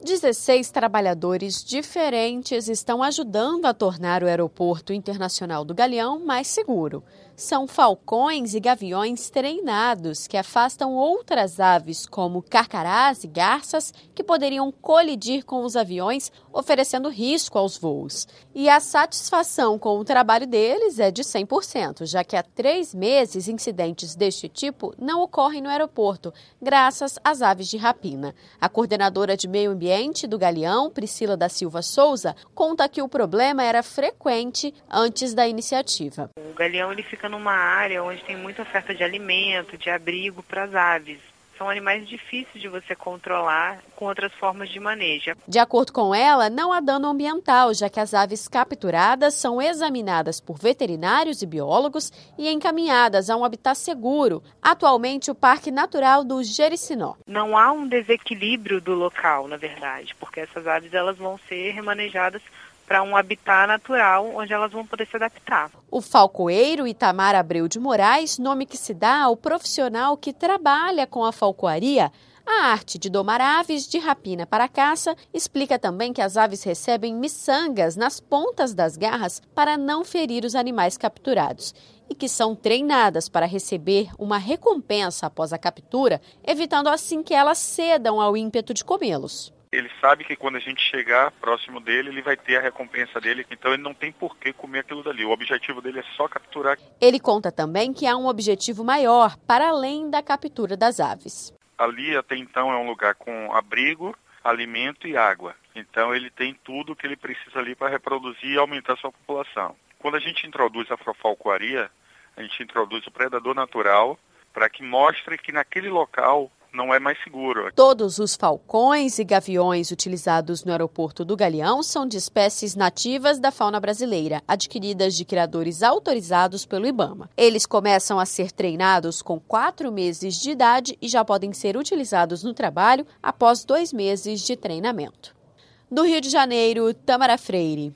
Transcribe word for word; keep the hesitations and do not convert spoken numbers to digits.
dezesseis trabalhadores diferentes estão ajudando a tornar o Aeroporto Internacional do Galeão mais seguro. São falcões e gaviões treinados que afastam outras aves, como carcarás e garças, que poderiam colidir com os aviões, oferecendo risco aos voos. E a satisfação com o trabalho deles é de cem por cento, já que há três meses incidentes deste tipo não ocorrem no aeroporto, graças às aves de rapina. A coordenadora de Meio Ambiente do Galeão, Priscila da Silva Souza, conta que o problema era frequente antes da iniciativa. O Galeão ele fica numa área onde tem muita oferta de alimento, de abrigo para as aves. São animais difíceis de você controlar com outras formas de manejo. De acordo com ela, não há dano ambiental, já que as aves capturadas são examinadas por veterinários e biólogos e encaminhadas a um habitat seguro, atualmente o Parque Natural do Jericinó. Não há um desequilíbrio do local, na verdade, porque essas aves elas vão ser remanejadas para um habitat natural onde elas vão poder se adaptar. O falcoeiro Itamar Abreu de Moraes, nome que se dá ao profissional que trabalha com a falcoaria, a arte de domar aves de rapina para caça, explica também que as aves recebem miçangas nas pontas das garras para não ferir os animais capturados e que são treinadas para receber uma recompensa após a captura, evitando assim que elas cedam ao ímpeto de comê-los. Ele sabe que quando a gente chegar próximo dele, ele vai ter a recompensa dele, então ele não tem por que comer aquilo dali. O objetivo dele é só capturar. Ele conta também que há um objetivo maior, para além da captura das aves. Ali, até então, é um lugar com abrigo, alimento e água. Então ele tem tudo que ele precisa ali para reproduzir e aumentar a sua população. Quando a gente introduz a falcoaria, a gente introduz o predador natural para que mostre que naquele local não é mais seguro. Todos os falcões e gaviões utilizados no aeroporto do Galeão são de espécies nativas da fauna brasileira, adquiridas de criadores autorizados pelo IBAMA. Eles começam a ser treinados com quatro meses de idade e já podem ser utilizados no trabalho após dois meses de treinamento. Do Rio de Janeiro, Tamara Freire.